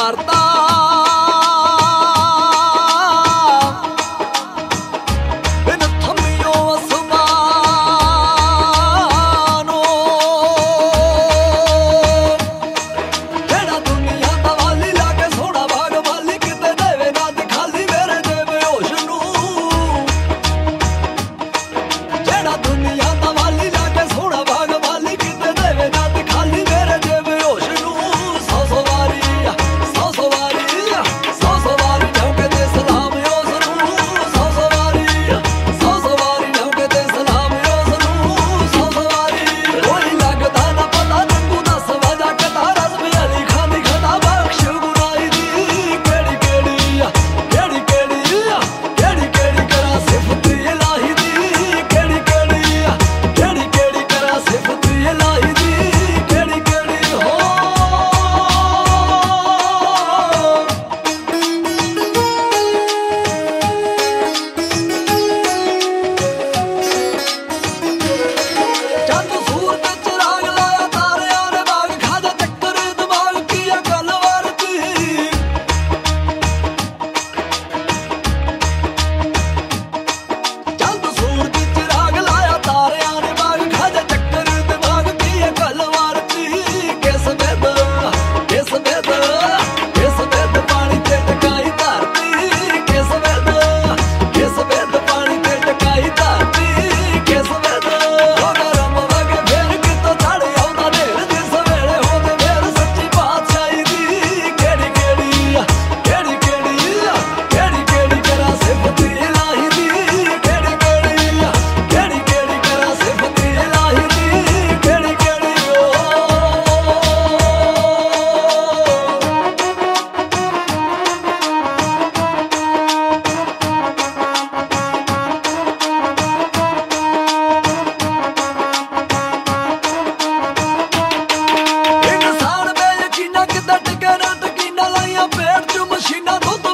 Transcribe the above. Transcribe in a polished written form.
करता बिन थमियो आसमानो जेड़ा दुनिया दा वाली लाके सोना भाग वाली किते देवे ना दिखाली मेरे जेब होश नू जेड़ा दुनिया दा वाली लाके सोना भाग वाली किते देवे ना दिखाली मेरे जेब होश नू सौ सौ वारी ठोके ते सलाम उस नू सौ सौ वारी ठोके ते सलाम उस नू सौ वारी कोई लगदा ना पता तू दस वजह कता रज़्म अली खानी खता बख्श गुनाही दी केड़ी केड़ी करा सिफत इलाही दी केड़ी करा सिफत इलाही दी केड़ी हो चंद सूर ते चिराग लाया तारियां ने बाग खादा चक्कर दिमाग किया गल वरती चंद सूर ते चिराग लाया तारियां ने बाग खादा चक्कर दिमाग किया गल वरती किस बेद पानी ते टकाई धरती किस बेद पानी ते टकाई धरती किस बेद गरम वगे फेर कितों चढ़ आउंदा नेर जिस वेले होंदे फेर सच्ची बादशाही दी केड़ी करा सिफत इलाही दी केड़ी करा सिफत इलाही दी केड़ी ओ इंसान बेयकीना किदा टिके ना तकीना लाइया पेट च मशीना दुध